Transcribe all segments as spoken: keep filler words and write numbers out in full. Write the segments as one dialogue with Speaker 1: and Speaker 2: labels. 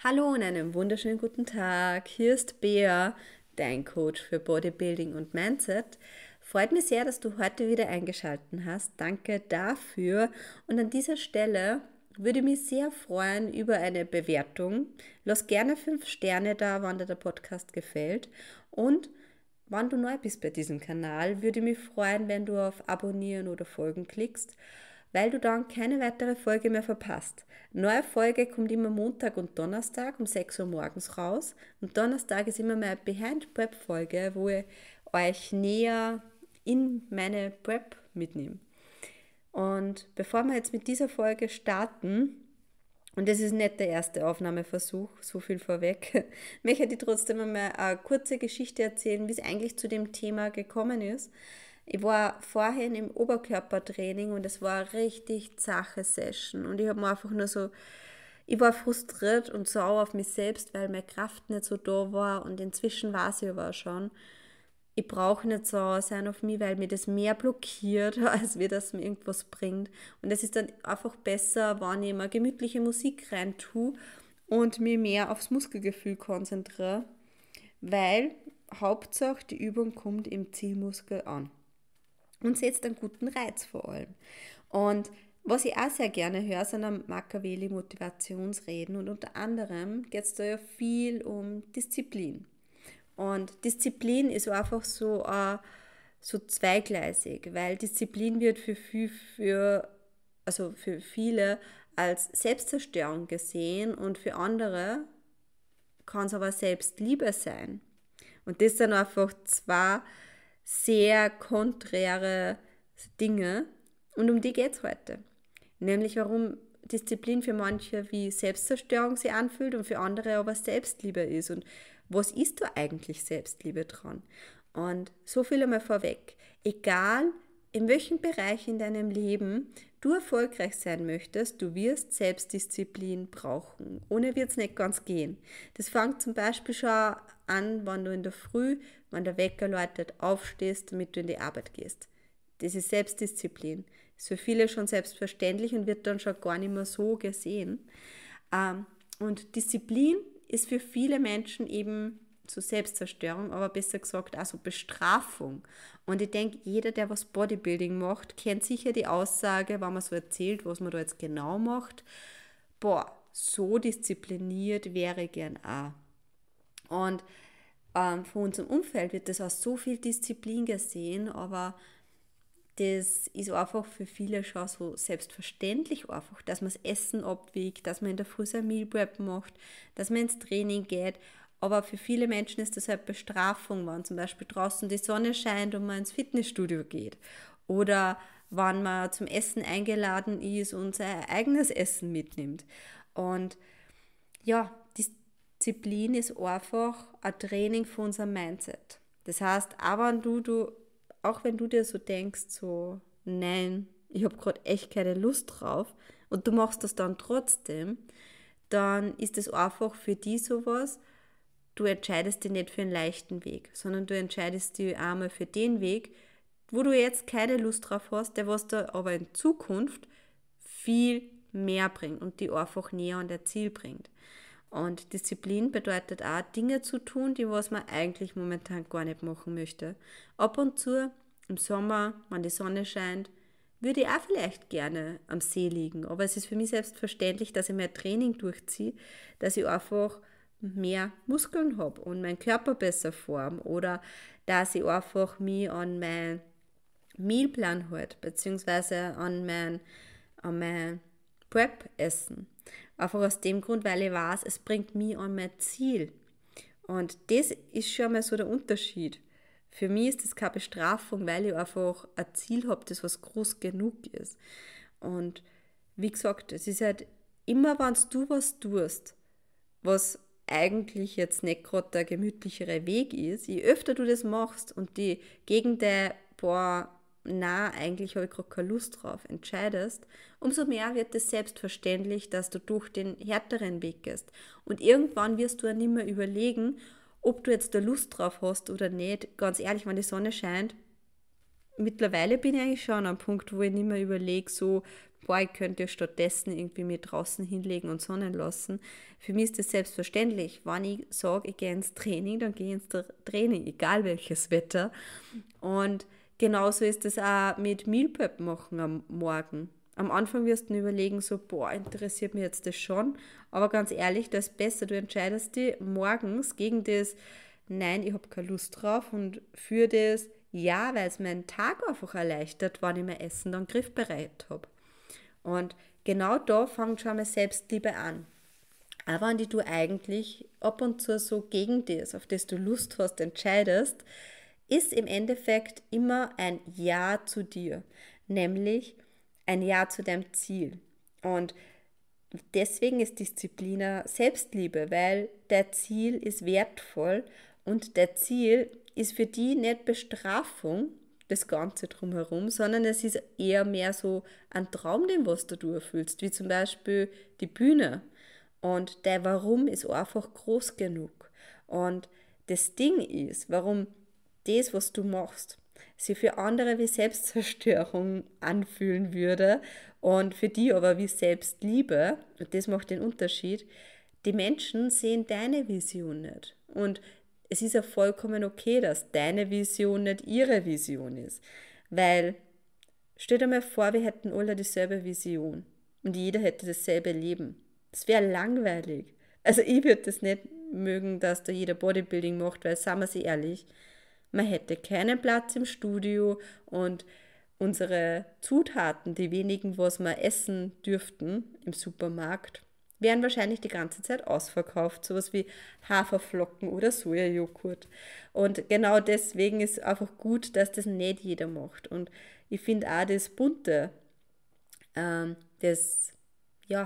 Speaker 1: Hallo und einen wunderschönen guten Tag. Hier ist Bea, dein Coach für Bodybuilding und Mindset. Freut mich sehr, dass du heute wieder eingeschaltet hast. Danke dafür. Und an dieser Stelle würde mich sehr freuen über eine Bewertung. Lass gerne fünf Sterne da, wann dir der Podcast gefällt. Und wenn du neu bist bei diesem Kanal, würde mich freuen, wenn du auf Abonnieren oder Folgen klickst, weil du dann keine weitere Folge mehr verpasst. Neue Folge kommt immer Montag und Donnerstag um sechs Uhr morgens raus. Und Donnerstag ist immer meine Behind-Prep-Folge, wo ich euch näher in meine Prep mitnehme. Und bevor wir jetzt mit dieser Folge starten, und das ist nicht der erste Aufnahmeversuch, so viel vorweg, möchte ich trotzdem einmal eine kurze Geschichte erzählen, wie es eigentlich zu dem Thema gekommen ist. Ich war vorhin im Oberkörpertraining und es war eine richtig zache Session und ich habe mir einfach nur so, ich war frustriert und sauer auf mich selbst, weil meine Kraft nicht so da war und inzwischen weiß ich aber auch schon, ich brauche nicht sauer sein auf mich, weil mir das mehr blockiert, als wie das mir irgendwas bringt. Und es ist dann einfach besser, wenn ich mal gemütliche Musik rein tue und mich mehr aufs Muskelgefühl konzentriere, weil Hauptsache die Übung kommt im Zielmuskel an und setzt einen guten Reiz vor allem. Und was ich auch sehr gerne höre, sind Machiavelli-Motivationsreden und unter anderem geht es da ja viel um Disziplin. Und Disziplin ist einfach so, uh, so zweigleisig, weil Disziplin wird für, für, für, also für viele als Selbstzerstörung gesehen und für andere kann es aber Selbstliebe sein. Und das sind einfach zwei sehr konträre Dinge und um die geht es heute. Nämlich warum Disziplin für manche wie Selbstzerstörung sich anfühlt und für andere aber Selbstliebe ist. Und was ist da eigentlich Selbstliebe dran? Und so viel einmal vorweg. Egal in welchem Bereich in deinem Leben du erfolgreich sein möchtest, du wirst Selbstdisziplin brauchen. Ohne wird es nicht ganz gehen. Das fängt zum Beispiel schon an, wenn du in der Früh, wenn der Wecker läutet, aufstehst, damit du in die Arbeit gehst. Das ist Selbstdisziplin. Ist für viele schon selbstverständlich und wird dann schon gar nicht mehr so gesehen. Und Disziplin ist für viele Menschen eben so Selbstzerstörung, aber besser gesagt auch so Bestrafung. Und ich denke, jeder, der was Bodybuilding macht, kennt sicher die Aussage, wenn man so erzählt, was man da jetzt genau macht. Boah, so diszipliniert wäre ich gern auch. Und ähm, von unserem Umfeld wird das als so viel Disziplin gesehen, aber das ist einfach für viele schon so selbstverständlich einfach, dass man das Essen abwiegt, dass man in der Früh sein Meal Prep macht, dass man ins Training geht. Aber für viele Menschen ist das halt Bestrafung, wenn zum Beispiel draußen die Sonne scheint und man ins Fitnessstudio geht. Oder wenn man zum Essen eingeladen ist und sein eigenes Essen mitnimmt. Und ja, Disziplin ist einfach ein Training für unser Mindset. Das heißt, auch wenn du, du, auch wenn du dir so denkst, so, nein, ich habe gerade echt keine Lust drauf und du machst das dann trotzdem, dann ist es einfach für dich sowas, du entscheidest dich nicht für einen leichten Weg, sondern du entscheidest dich einmal für den Weg, wo du jetzt keine Lust drauf hast, der was da aber in Zukunft viel mehr bringt und die einfach näher an der Ziel bringt. Und Disziplin bedeutet auch, Dinge zu tun, die was man eigentlich momentan gar nicht machen möchte. Ab und zu, im Sommer, wenn die Sonne scheint, würde ich auch vielleicht gerne am See liegen. Aber es ist für mich selbstverständlich, dass ich mehr Training durchziehe, dass ich einfach mehr Muskeln habe und meinen Körper besser forme oder dass ich einfach mich an meinen Mealplan halte, beziehungsweise an mein, an mein Prep-Essen. Einfach aus dem Grund, weil ich weiß, es bringt mich an mein Ziel. Und das ist schon mal so der Unterschied. Für mich ist das keine Bestrafung, weil ich einfach ein Ziel habe, das was groß genug ist. Und wie gesagt, es ist halt immer, wenn du was tust, was eigentlich jetzt nicht gerade der gemütlichere Weg ist, je öfter du das machst und die gegen der, boah, na, eigentlich habe ich gerade keine Lust drauf, entscheidest, umso mehr wird es selbstverständlich, dass du durch den härteren Weg gehst. Und irgendwann wirst du ja nicht mehr überlegen, ob du jetzt da Lust drauf hast oder nicht. Ganz ehrlich, wenn die Sonne scheint, mittlerweile bin ich eigentlich schon am Punkt, wo ich nicht mehr überlege, so, boah, ich könnte stattdessen irgendwie mich draußen hinlegen und sonnen lassen. Für mich ist das selbstverständlich. Wenn ich sage, ich gehe ins Training, dann gehe ich ins Training, egal welches Wetter. Und genauso ist es auch mit Meal Prep machen am Morgen. Am Anfang wirst du überlegen, so, boah, interessiert mich jetzt das schon. Aber ganz ehrlich, das ist besser. Du entscheidest dich morgens gegen das, nein, ich habe keine Lust drauf, und für das, ja, weil es meinen Tag einfach erleichtert, wenn ich mein Essen dann griffbereit habe. Und genau da fängt schon mal Selbstliebe an. Aber wenn du eigentlich ab und zu so gegen das, auf das du Lust hast, entscheidest, ist im Endeffekt immer ein Ja zu dir, nämlich ein Ja zu deinem Ziel. Und deswegen ist Disziplin eine Selbstliebe, weil der Ziel ist wertvoll und der Ziel ist für die nicht Bestrafung, das Ganze drumherum, sondern es ist eher mehr so ein Traum, den was du erfüllst, wie zum Beispiel die Bühne. Und der Warum ist einfach groß genug. Und das Ding ist, warum das, was du machst, sich für andere wie Selbstzerstörung anfühlen würde und für die aber wie Selbstliebe, und das macht den Unterschied, die Menschen sehen deine Vision nicht. Und es ist ja vollkommen okay, dass deine Vision nicht ihre Vision ist. Weil, stell dir mal vor, wir hätten alle dieselbe Vision und jeder hätte dasselbe Leben. Das wäre langweilig. Also ich würde das nicht mögen, dass da jeder Bodybuilding macht, weil, sagen wir sie ehrlich, man hätte keinen Platz im Studio und unsere Zutaten, die wenigen, was wir essen dürften im Supermarkt, wären wahrscheinlich die ganze Zeit ausverkauft. Sowas wie Haferflocken oder Sojajoghurt. Und genau deswegen ist einfach gut, dass das nicht jeder macht. Und ich finde auch das Bunte, ähm, das, ja,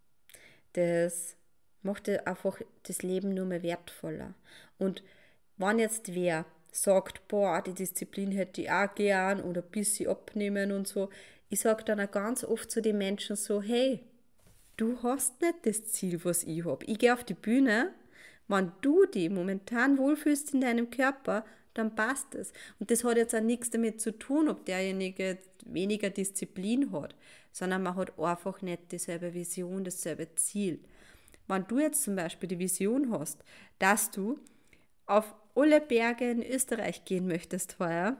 Speaker 1: das macht einfach das Leben nur mehr wertvoller. Und wenn jetzt wer sagt, boah, die Disziplin hätte ich auch gern oder ein bisschen abnehmen und so, ich sage dann auch ganz oft zu den Menschen so, hey, du hast nicht das Ziel, was ich habe. Ich gehe auf die Bühne, wenn du dich momentan wohlfühlst in deinem Körper, dann passt es. Und das hat jetzt auch nichts damit zu tun, ob derjenige weniger Disziplin hat, sondern man hat einfach nicht dieselbe Vision, dasselbe Ziel. Wenn du jetzt zum Beispiel die Vision hast, dass du auf alle Berge in Österreich gehen möchtest heuer,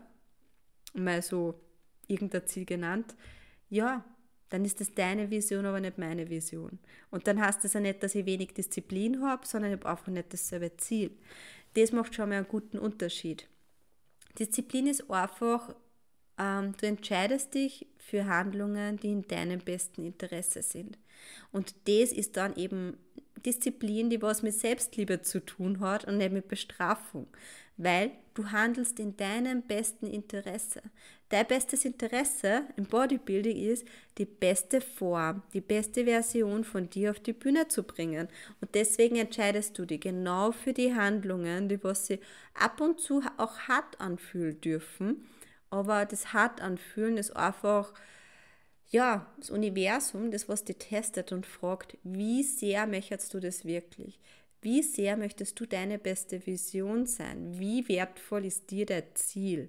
Speaker 1: mal so irgendein Ziel genannt, ja, dann ist das deine Vision, aber nicht meine Vision. Und dann heißt das ja nicht, dass ich wenig Disziplin habe, sondern ich habe einfach nicht dasselbe Ziel. Das macht schon mal einen guten Unterschied. Disziplin ist einfach, ähm, du entscheidest dich für Handlungen, die in deinem besten Interesse sind. Und das ist dann eben Disziplin, die was mit Selbstliebe zu tun hat und nicht mit Bestrafung, weil du handelst in deinem besten Interesse. Dein bestes Interesse im Bodybuilding ist, die beste Form, die beste Version von dir auf die Bühne zu bringen. Und deswegen entscheidest du dich genau für die Handlungen, die was sie ab und zu auch hart anfühlen dürfen. Aber das hart anfühlen ist einfach, ja, das Universum, das was dich testet und fragt, wie sehr möchtest du das wirklich? Wie sehr möchtest du deine beste Vision sein? Wie wertvoll ist dir dein Ziel?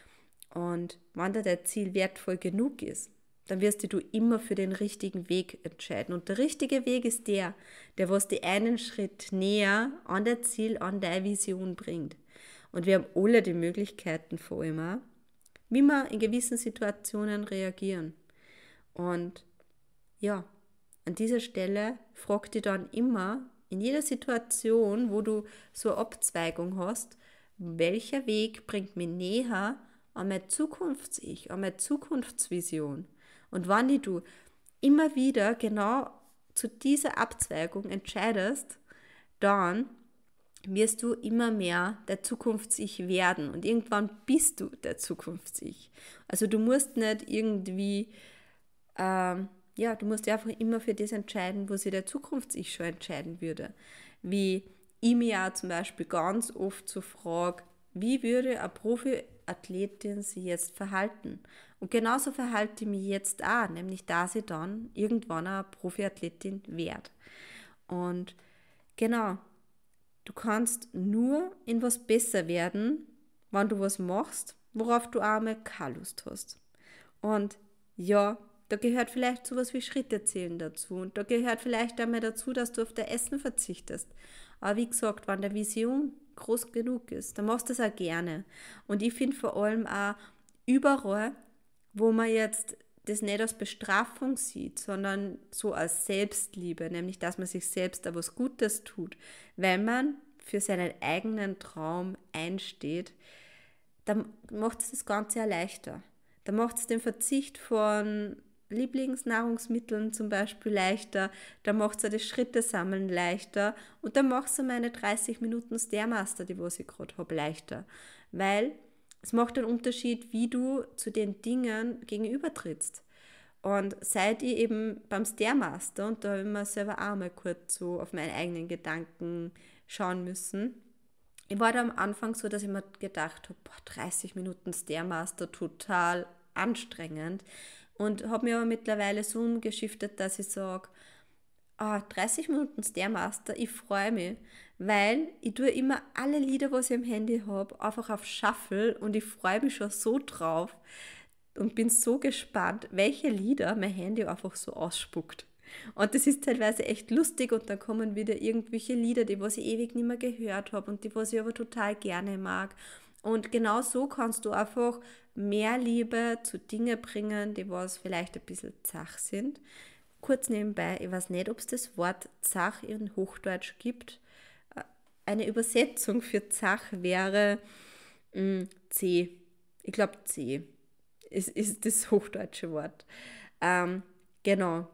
Speaker 1: Und wenn dir dein Ziel wertvoll genug ist, dann wirst du immer für den richtigen Weg entscheiden. Und der richtige Weg ist der, der was dich einen Schritt näher an dein Ziel, an deine Vision bringt. Und wir haben alle die Möglichkeiten vor allem auch, wie wir in gewissen Situationen reagieren. Und ja, an dieser Stelle frag dich dann immer, in jeder Situation, wo du so eine Abzweigung hast, welcher Weg bringt mich näher an mein Zukunfts-Ich, an meine Zukunftsvision. Und wenn du immer wieder genau zu dieser Abzweigung entscheidest, dann wirst du immer mehr der Zukunfts-Ich werden. Und irgendwann bist du der Zukunfts-Ich. Also du musst nicht irgendwie ähm, ja, du musst dich einfach immer für das entscheiden, wo sich der Zukunfts-Ich schon entscheiden würde. Wie ich mich auch zum Beispiel ganz oft so frage, wie würde eine Profiathletin sich jetzt verhalten? Und genauso verhalte ich mich jetzt auch, nämlich dass ich dann irgendwann eine Profiathletin werde. Und genau, du kannst nur in was besser werden, wenn du was machst, worauf du auch einmal keine Lust hast. Und ja, Da gehört vielleicht sowas wie Schritte zählen dazu. Und da gehört vielleicht einmal dazu, dass du auf dein Essen verzichtest. Aber wie gesagt, wenn der Vision groß genug ist, dann machst du das auch gerne. Und ich finde vor allem auch überall, wo man jetzt das nicht als Bestrafung sieht, sondern so als Selbstliebe, nämlich dass man sich selbst da was Gutes tut, weil man für seinen eigenen Traum einsteht, dann macht es das Ganze ja leichter. Dann macht es den Verzicht von Lieblingsnahrungsmitteln zum Beispiel leichter, dann macht es das Schritte sammeln leichter und dann macht es meine dreißig Minuten Stairmaster, die was ich gerade habe, leichter. Weil es macht einen Unterschied, wie du zu den Dingen gegenübertrittst. Und seit ich eben beim Stairmaster, und da habe ich mir selber auch mal kurz so auf meine eigenen Gedanken schauen müssen, ich war da am Anfang so, dass ich mir gedacht habe, boah, dreißig Minuten Stairmaster, total anstrengend. Und habe mir aber mittlerweile so umgeschiftet, dass ich sage, ah, dreißig Minuten Stairmaster, ich freue mich, weil ich tue immer alle Lieder, was ich am Handy habe, einfach auf Shuffle und ich freue mich schon so drauf und bin so gespannt, welche Lieder mein Handy einfach so ausspuckt. Und das ist teilweise echt lustig und dann kommen wieder irgendwelche Lieder, die was ich ewig nicht mehr gehört habe und die was ich aber total gerne mag. Und genau so kannst du einfach mehr Liebe zu Dingen bringen, die was vielleicht ein bisschen zach sind. Kurz nebenbei, ich weiß nicht, ob es das Wort zach in Hochdeutsch gibt. Eine Übersetzung für zach wäre mh, zäh. Ich glaube zäh ist, ist das hochdeutsche Wort. Ähm, genau.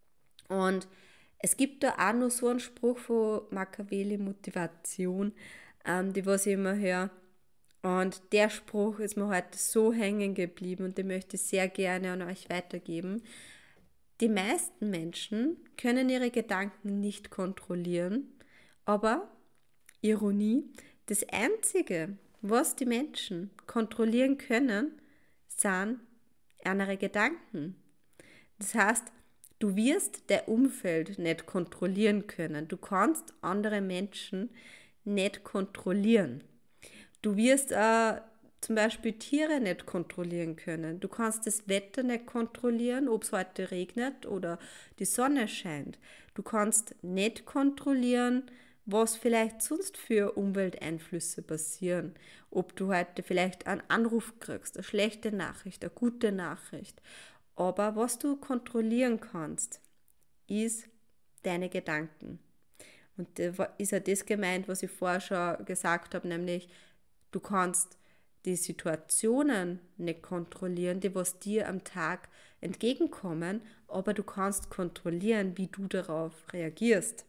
Speaker 1: Und es gibt da auch noch so einen Spruch von Machiavelli, Motivation, ähm, die was ich immer höre. Und der Spruch ist mir heute so hängen geblieben und den möchte ich sehr gerne an euch weitergeben. Die meisten Menschen können ihre Gedanken nicht kontrollieren, aber, Ironie, das Einzige, was die Menschen kontrollieren können, sind andere Gedanken. Das heißt, du wirst dein Umfeld nicht kontrollieren können. Du kannst andere Menschen nicht kontrollieren. Du wirst äh, zum Beispiel Tiere nicht kontrollieren können. Du kannst das Wetter nicht kontrollieren, ob es heute regnet oder die Sonne scheint. Du kannst nicht kontrollieren, was vielleicht sonst für Umwelteinflüsse passieren. Ob du heute vielleicht einen Anruf kriegst, eine schlechte Nachricht, eine gute Nachricht. Aber was du kontrollieren kannst, ist deine Gedanken. Und da ist ja das gemeint, was ich vorher schon gesagt habe, nämlich du kannst die Situationen nicht kontrollieren, die was dir am Tag entgegenkommen, aber du kannst kontrollieren, wie du darauf reagierst.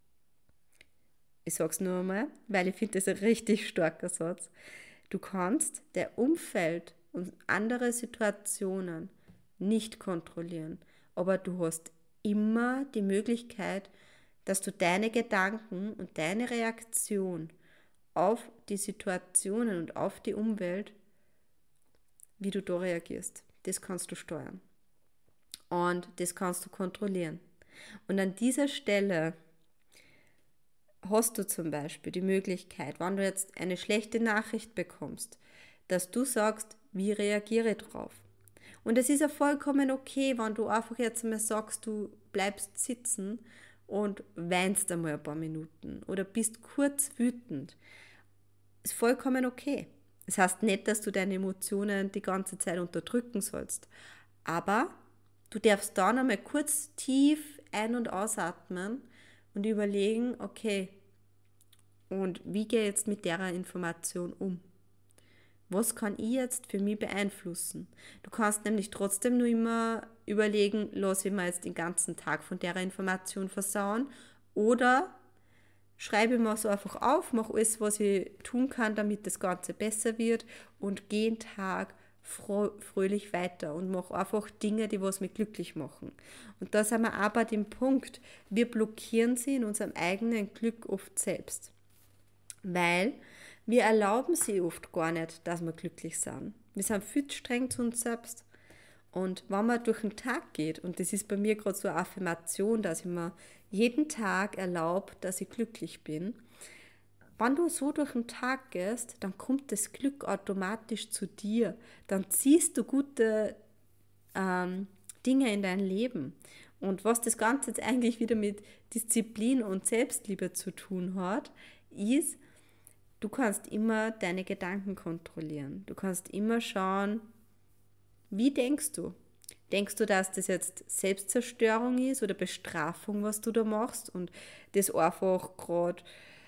Speaker 1: Ich sage es nur einmal, weil ich finde das ein richtig starker Satz. Du kannst dein Umfeld und andere Situationen nicht kontrollieren, aber du hast immer die Möglichkeit, dass du deine Gedanken und deine Reaktion auf die Situationen und auf die Umwelt, wie du da reagierst, das kannst du steuern. Und das kannst du kontrollieren. Und an dieser Stelle hast du zum Beispiel die Möglichkeit, wenn du jetzt eine schlechte Nachricht bekommst, dass du sagst, wie reagiere ich drauf. Und es ist ja vollkommen okay, wenn du einfach jetzt mal sagst, du bleibst sitzen und weinst einmal ein paar Minuten oder bist kurz wütend. Ist vollkommen okay. Das heißt nicht, dass du deine Emotionen die ganze Zeit unterdrücken sollst, aber du darfst dann einmal kurz tief ein- und ausatmen und überlegen, okay, und wie gehe ich jetzt mit der Information um? Was kann ich jetzt für mich beeinflussen? Du kannst nämlich trotzdem nur immer überlegen, lasse ich mir jetzt den ganzen Tag von der Information versauen oder schreibe ich mir so einfach auf, mache alles, was ich tun kann, damit das Ganze besser wird und gehe den Tag fröhlich weiter und mache einfach Dinge, die was mich glücklich machen. Und da sind wir auch bei dem Punkt, wir blockieren sie in unserem eigenen Glück oft selbst. Weil wir erlauben sie oft gar nicht, dass wir glücklich sind. Wir sind viel zu streng zu uns selbst. Und wenn man durch den Tag geht, und das ist bei mir gerade so eine Affirmation, dass ich mir jeden Tag erlaube, dass ich glücklich bin, wenn du so durch den Tag gehst, dann kommt das Glück automatisch zu dir. Dann ziehst du gute ähm, Dinge in dein Leben. Und was das Ganze jetzt eigentlich wieder mit Disziplin und Selbstliebe zu tun hat, ist, du kannst immer deine Gedanken kontrollieren. Du kannst immer schauen, wie denkst du? Denkst du, dass das jetzt Selbstzerstörung ist oder Bestrafung, was du da machst und das einfach gerade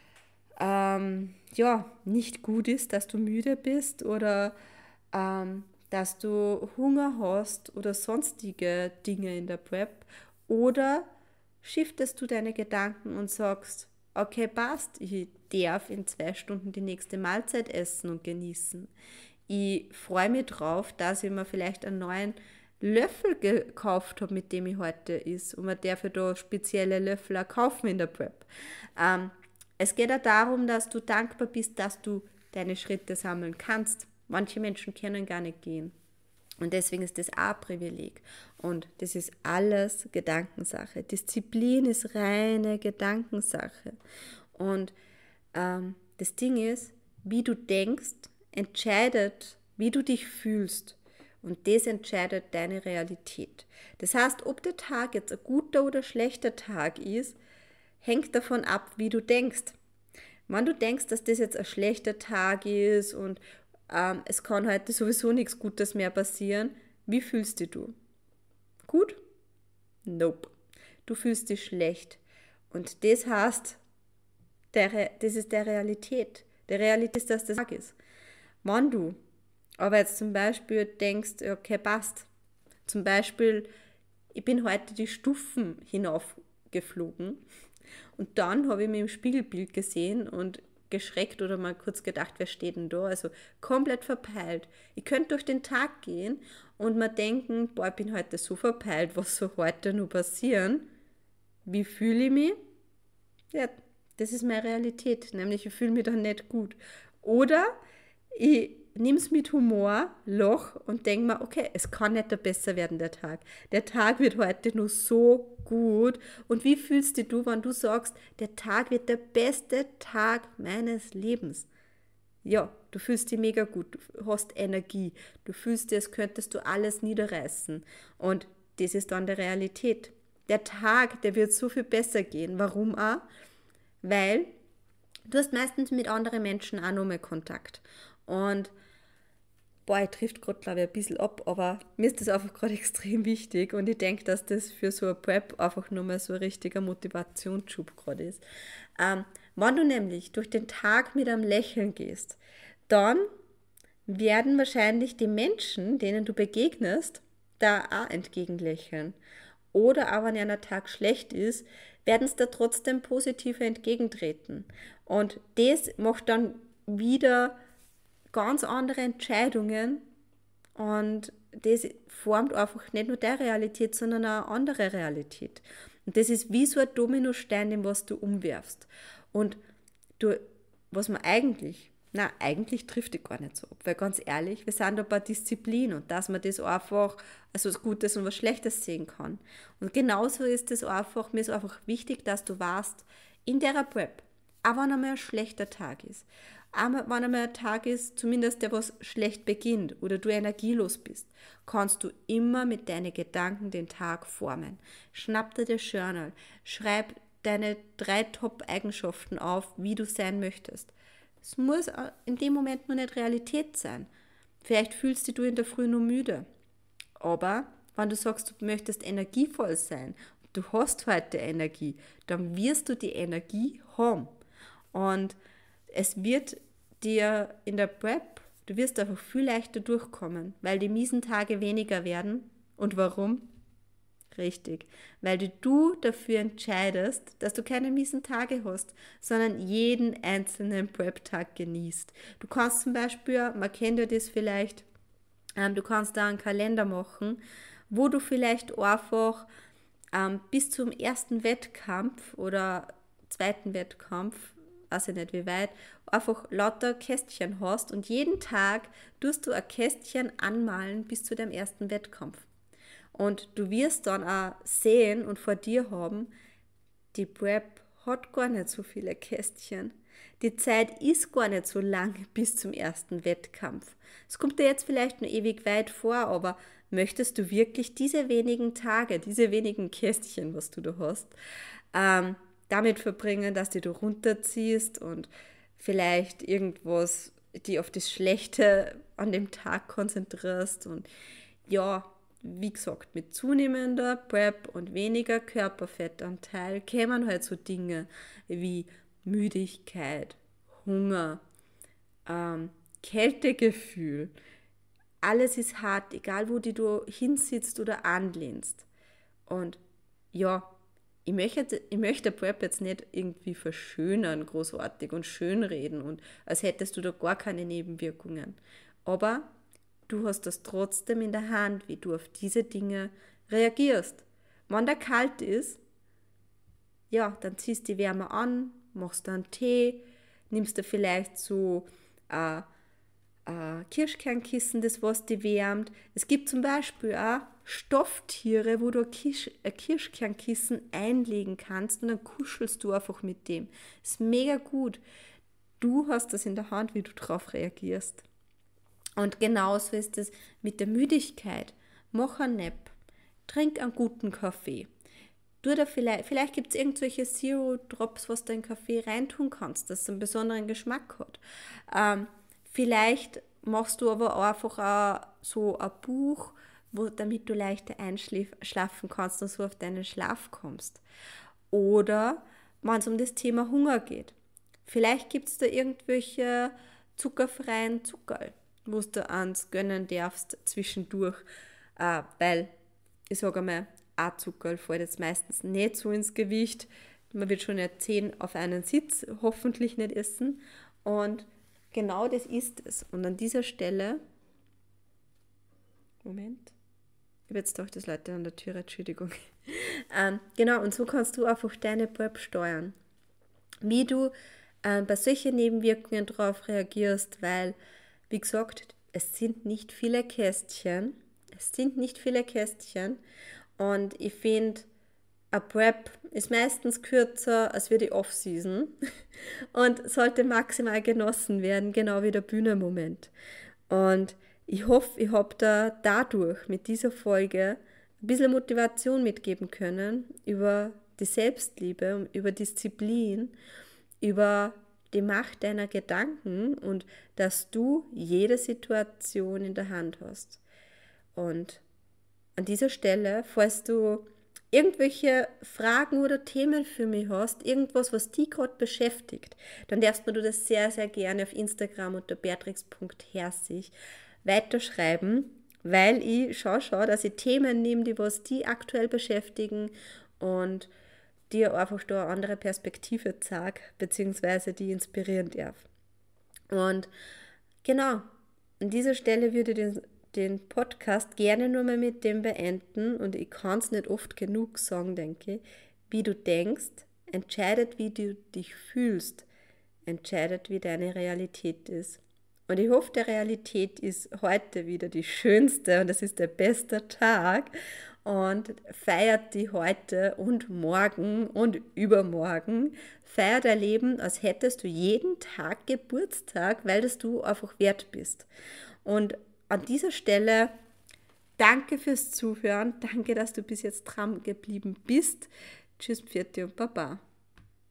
Speaker 1: ähm, ja, nicht gut ist, dass du müde bist oder ähm, dass du Hunger hast oder sonstige Dinge in der Prep? Oder shiftest du deine Gedanken und sagst, okay, passt, ich darf in zwei Stunden die nächste Mahlzeit essen und genießen. Ich freue mich drauf, dass ich mir vielleicht einen neuen Löffel gekauft habe, mit dem ich heute is. Und man darf ja da spezielle Löffel auch kaufen in der Prep. Ähm, es geht auch darum, dass du dankbar bist, dass du deine Schritte sammeln kannst. Manche Menschen können gar nicht gehen. Und deswegen ist das auch ein Privileg. Und das ist alles Gedankensache. Disziplin ist reine Gedankensache. Und ähm, das Ding ist, wie du denkst, entscheidet, wie du dich fühlst. Und das entscheidet deine Realität. Das heißt, ob der Tag jetzt ein guter oder schlechter Tag ist, hängt davon ab, wie du denkst. Wenn du denkst, dass das jetzt ein schlechter Tag ist und ähm, es kann heute sowieso nichts Gutes mehr passieren, wie fühlst dich du? Gut? Nope. Du fühlst dich schlecht. Und das heißt, der, das ist der Realität. Der Realität ist, dass das Tag ist. Wenn du aber jetzt zum Beispiel denkst, okay, passt. Zum Beispiel, ich bin heute die Stufen hinaufgeflogen und dann habe ich mich im Spiegelbild gesehen und geschreckt oder mal kurz gedacht, wer steht denn da? Also komplett verpeilt. Ich könnte durch den Tag gehen und mir denken, boah, ich bin heute so verpeilt, was soll heute nur passieren? Wie fühle ich mich? Ja, das ist meine Realität, nämlich ich fühle mich dann nicht gut. Oder ich nehme es mit Humor, lach und denke mir, okay, es kann nicht besser werden, der Tag. Der Tag wird heute nur so gut. Und wie fühlst dich du, wenn du sagst, der Tag wird der beste Tag meines Lebens? Ja, du fühlst dich mega gut, du hast Energie, du fühlst dich, als könntest du alles niederreißen. Und das ist dann die Realität. Der Tag, der wird so viel besser gehen. Warum auch? Weil du hast meistens mit anderen Menschen auch noch mehr Kontakt. Und boah, ich trifft gerade, glaube ich, ein bisschen ab, aber mir ist das einfach gerade extrem wichtig und ich denke, dass das für so eine Prep einfach nur mal so ein richtiger Motivationsschub gerade ist. Ähm, wenn du nämlich durch den Tag mit einem Lächeln gehst, dann werden wahrscheinlich die Menschen, denen du begegnest, da auch entgegenlächeln. Oder aber, wenn ein Tag schlecht ist, werden es da trotzdem positiver entgegentreten. Und das macht dann wieder ganz andere Entscheidungen und das formt einfach nicht nur deine Realität, sondern auch eine andere Realität. Und das ist wie so ein Dominostein, den was du umwerfst. Und du, was man eigentlich, na eigentlich trifft dich gar nicht so ab, weil ganz ehrlich, wir sind da bei Disziplin und dass man das einfach als was Gutes und was Schlechtes sehen kann. Und genauso ist es einfach, mir ist einfach wichtig, dass du weißt, in der Prep, auch wenn einmal ein schlechter Tag ist, aber wenn einmal ein Tag ist, zumindest der was schlecht beginnt oder du energielos bist, kannst du immer mit deinen Gedanken den Tag formen. Schnapp dir das Journal, schreib deine drei Top-Eigenschaften auf, wie du sein möchtest. Es muss in dem Moment nur nicht Realität sein. Vielleicht fühlst du in der Früh nur müde. Aber wenn du sagst, du möchtest energievoll sein, du hast heute Energie, dann wirst du die Energie haben. Und es wird dir in der Prep, du wirst einfach viel leichter durchkommen, weil die miesen Tage weniger werden. Und warum? Richtig, weil du dafür entscheidest, dass du keine miesen Tage hast, sondern jeden einzelnen Prep-Tag genießt. Du kannst zum Beispiel, man kennt ja das vielleicht, ähm, du kannst da einen Kalender machen, wo du vielleicht einfach ähm, bis zum ersten Wettkampf oder zweiten Wettkampf, weiß ich nicht wie weit, einfach lauter Kästchen hast und jeden Tag tust du ein Kästchen anmalen bis zu deinem ersten Wettkampf. Und du wirst dann auch sehen und vor dir haben, die Prep hat gar nicht so viele Kästchen. Die Zeit ist gar nicht so lang bis zum ersten Wettkampf. Es kommt dir jetzt vielleicht nur ewig weit vor, aber möchtest du wirklich diese wenigen Tage, diese wenigen Kästchen, was du da hast, ähm, damit verbringen, dass du du runterziehst und vielleicht irgendwas, die auf das Schlechte an dem Tag konzentrierst und ja, wie gesagt, mit zunehmender Prep und weniger Körperfettanteil kämen halt so Dinge wie Müdigkeit, Hunger, ähm, Kältegefühl. Alles ist hart, egal wo die du hinsitzt oder anlehnst. Und ja, ich möchte, ich möchte Prep jetzt nicht irgendwie verschönern, großartig und schönreden und als hättest du da gar keine Nebenwirkungen. Aber du hast das trotzdem in der Hand, wie du auf diese Dinge reagierst. Wenn der kalt ist, ja, dann ziehst du die Wärme an, machst dann Tee, nimmst du vielleicht so äh, äh, Kirschkernkissen, das was die wärmt. Es gibt zum Beispiel auch Stofftiere, wo du ein, Kirsch, ein Kirschkernkissen einlegen kannst und dann kuschelst du einfach mit dem. Das ist mega gut. Du hast das in der Hand, wie du darauf reagierst. Und genauso ist es mit der Müdigkeit. Mach einen Nap, trink einen guten Kaffee. Du da vielleicht vielleicht gibt es irgendwelche Zero-Drops, was du in den Kaffee reintun kannst, dass es einen besonderen Geschmack hat. Ähm, vielleicht machst du aber einfach auch so ein Buch, wo, damit du leichter einschlafen kannst und so auf deinen Schlaf kommst. Oder wenn es um das Thema Hunger geht. Vielleicht gibt es da irgendwelche zuckerfreien Zuckerl, wo du ans gönnen darfst zwischendurch, äh, weil, ich sage einmal, ein Zuckerl fällt jetzt meistens nicht so ins Gewicht. Man wird schon ja zehn auf einen Sitz hoffentlich nicht essen. Und genau das ist es. Und an dieser Stelle, Moment, ich habe jetzt doch das Leute an der Tür, Entschuldigung. ähm, genau, und so kannst du einfach deine Prep steuern. Wie du äh, bei solchen Nebenwirkungen darauf reagierst, weil, wie gesagt, es sind nicht viele Kästchen. Es sind nicht viele Kästchen. Und ich finde, eine Prep ist meistens kürzer als wie die Off-Season und sollte maximal genossen werden, genau wie der Bühnenmoment. Und ich hoffe, ich habe da dadurch mit dieser Folge ein bisschen Motivation mitgeben können über die Selbstliebe, über Disziplin, über die Macht deiner Gedanken und dass du jede Situation in der Hand hast. Und an dieser Stelle, falls du irgendwelche Fragen oder Themen für mich hast, irgendwas, was dich gerade beschäftigt, dann darfst du das sehr, sehr gerne auf Instagram unter beatrix punkt herzig weiterschreiben, weil ich schaue, schau, dass ich Themen nehme, die was die aktuell beschäftigen und dir einfach da eine andere Perspektive zeige, beziehungsweise die inspirieren darf. Und genau, an dieser Stelle würde ich den den Podcast gerne nur mal mit dem beenden und ich kann es nicht oft genug sagen, denke ich. Wie du denkst, entscheidet, wie du dich fühlst, entscheidet, wie deine Realität ist. Und ich hoffe, die Realität ist heute wieder die schönste und es ist der beste Tag und feiert die heute und morgen und übermorgen. Feiert dein Leben, als hättest du jeden Tag Geburtstag, weil das du einfach wert bist. Und an dieser Stelle danke fürs Zuhören. Danke, dass du bis jetzt dran geblieben bist. Tschüss, Pfiat und Baba.